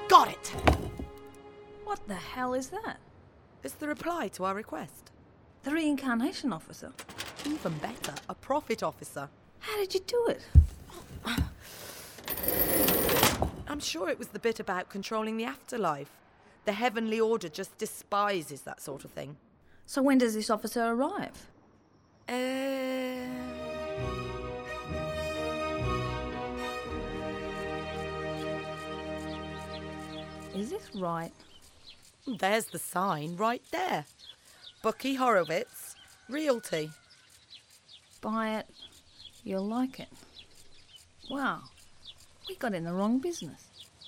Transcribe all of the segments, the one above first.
got it! What the hell is that? It's the reply to our request. The reincarnation officer. Even better, a prophet officer. How did you do it? I'm sure it was the bit about controlling the afterlife. The Heavenly Order just despises that sort of thing. So when does this officer arrive? Is this right? There's the sign right there. Bucky Horowitz, Realty. Buy it, you'll like it. Wow, we got in the wrong business.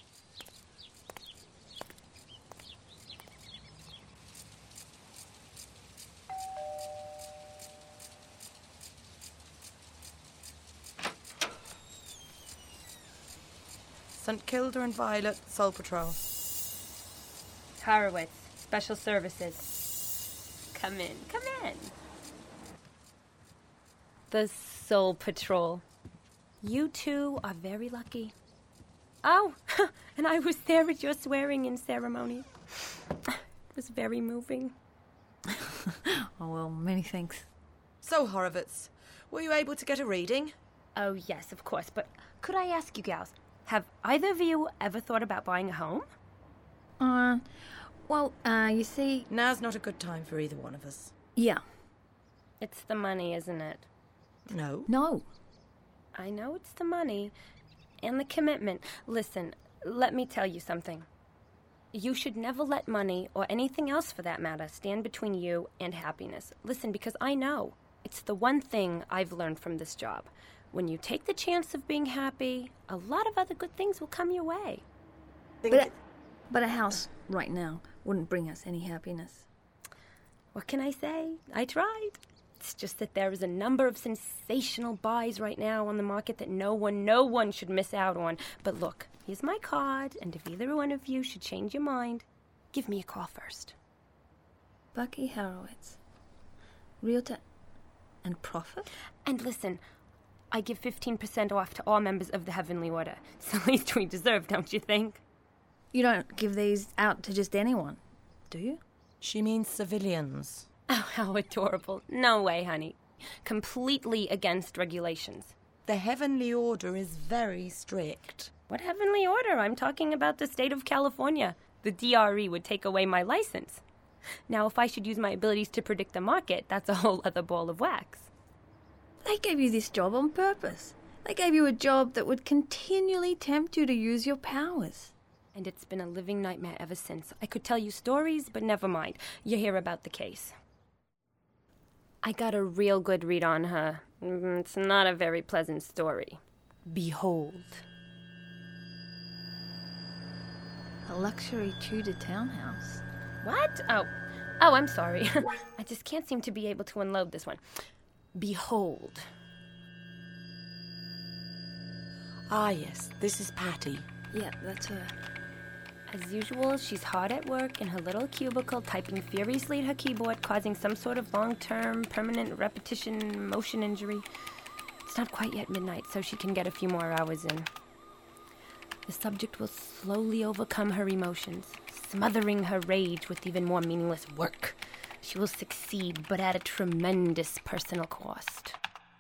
St Kilda and Violet, Soul Patrol. Horowitz, Special Services. Come in, come in. The Soul Patrol. You two are very lucky. Oh, and I was there at your swearing-in ceremony. It was very moving. Oh, well, many thanks. So, Horowitz, were you able to get a reading? Oh, yes, of course, but could I ask you gals, have either of you ever thought about buying a home? You see... Now's not a good time for either one of us. Yeah. It's the money, isn't it? No. No. I know it's the money and the commitment. Listen, let me tell you something. You should never let money, or anything else for that matter, stand between you and happiness. Listen, because I know it's the one thing I've learned from this job. When you take the chance of being happy, a lot of other good things will come your way. But a house right now wouldn't bring us any happiness. What can I say? I tried. It's just that there is a number of sensational buys right now on the market that no one should miss out on. But look, here's my card, and if either one of you should change your mind, give me a call first. Bucky Horowitz, Realtor and Prophet? And listen, I give 15% off to all members of the Heavenly Order. It's the least we deserve, don't you think? You don't give these out to just anyone, do you? She means civilians. Oh, how adorable. No way, honey. Completely against regulations. The Heavenly Order is very strict. What Heavenly Order? I'm talking about the state of California. The DRE would take away my license. Now, if I should use my abilities to predict the market, that's a whole other ball of wax. They gave you this job on purpose. They gave you a job that would continually tempt you to use your powers. And it's been a living nightmare ever since. I could tell you stories, but never mind. You hear about the case. I got a real good read on her. It's not a very pleasant story. Behold. A luxury Tudor townhouse. What? Oh, I'm sorry. I just can't seem to be able to unload this one. Behold. Ah, yes, this is Patty. Yeah, that's her. As usual, she's hard at work in her little cubicle, typing furiously at her keyboard, causing some sort of long-term, permanent repetition motion injury. It's not quite yet midnight, so she can get a few more hours in. The subject will slowly overcome her emotions, smothering her rage with even more meaningless work. She will succeed, but at a tremendous personal cost.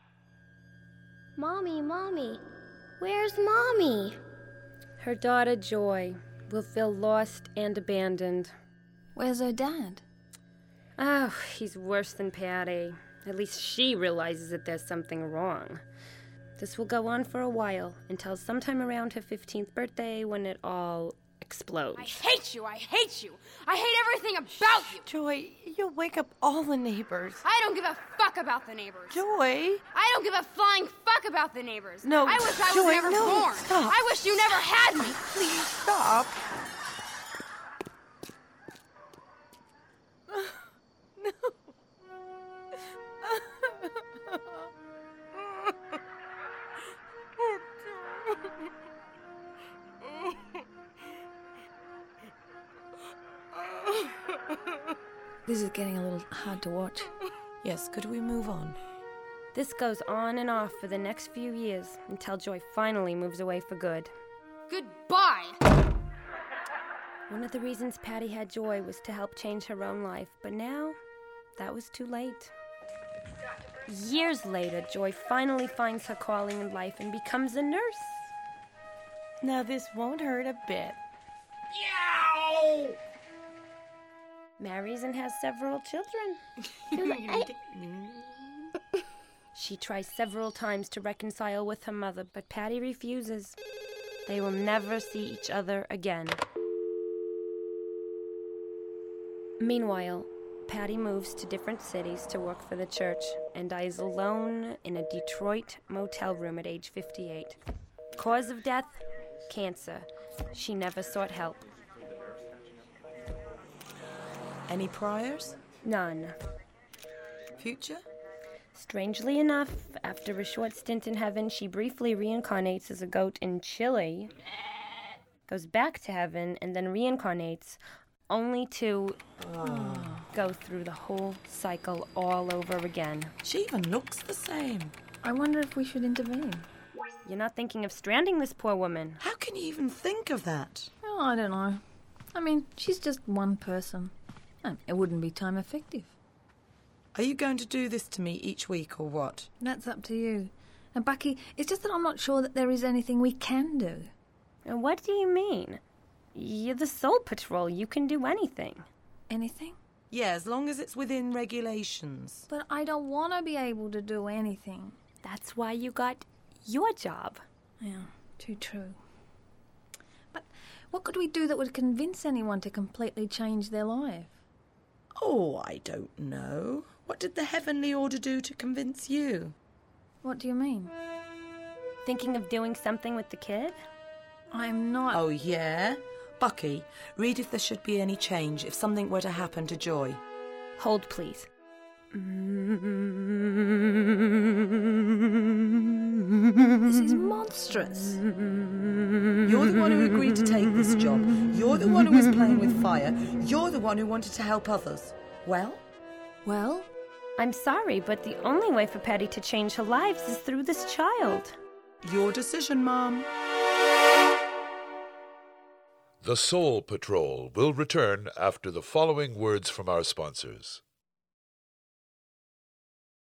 Mommy, where's Mommy? Her daughter, Joy, will feel lost and abandoned. Where's her dad? Oh, he's worse than Patty. At least she realizes that there's something wrong. This will go on for a while, until sometime around her 15th birthday when it all explodes. I hate you! I hate everything about you! Joy, you'll wake up all the neighbors. I don't give a fuck about the neighbors. Joy! I don't give a flying fuck about the neighbors. No, I wish I Joy, was never no, born. stop. I wish you never had me. Please stop. This is getting a little hard to watch. Yes, could we move on? This goes on and off for the next few years until Joy finally moves away for good. Goodbye. One of the reasons Patty had Joy was to help change her own life, but now that was too late. Years later, Joy finally finds her calling in life and becomes a nurse. Now this won't hurt a bit. Yow! Marries and has several children. She tries several times to reconcile with her mother, but Patty refuses. They will never see each other again. Meanwhile, Patty moves to different cities to work for the church and dies alone in a Detroit motel room at age 58. Cause of death? Cancer. She never sought help. Any priors? None. Future? Strangely enough, after a short stint in heaven, she briefly reincarnates as a goat in Chile, goes back to heaven, and then reincarnates, only to go through the whole cycle all over again. She even looks the same. I wonder if we should intervene. You're not thinking of stranding this poor woman? How can you even think of that? Oh, I don't know. I mean, she's just one person. And it wouldn't be time effective. Are you going to do this to me each week or what? That's up to you. And Bucky, it's just that I'm not sure that there is anything we can do. And what do you mean? You're the Soul Patrol. You can do anything. Anything? Yeah, as long as it's within regulations. But I don't want to be able to do anything. That's why you got your job. Yeah, too true. But what could we do that would convince anyone to completely change their life? Oh, I don't know. What did the Heavenly Order do to convince you? What do you mean? Thinking of doing something with the kid? I'm not... Oh, yeah? Bucky, read if there should be any change if something were to happen to Joy. Hold, please. This is monstrous. You're the one who agreed to take this job. You're the one who was playing with fire. You're the one who wanted to help others. Well? Well? I'm sorry, but the only way for Patty to change her lives is through this child. Your decision, Mom. The Soul Patrol will return after the following words from our sponsors.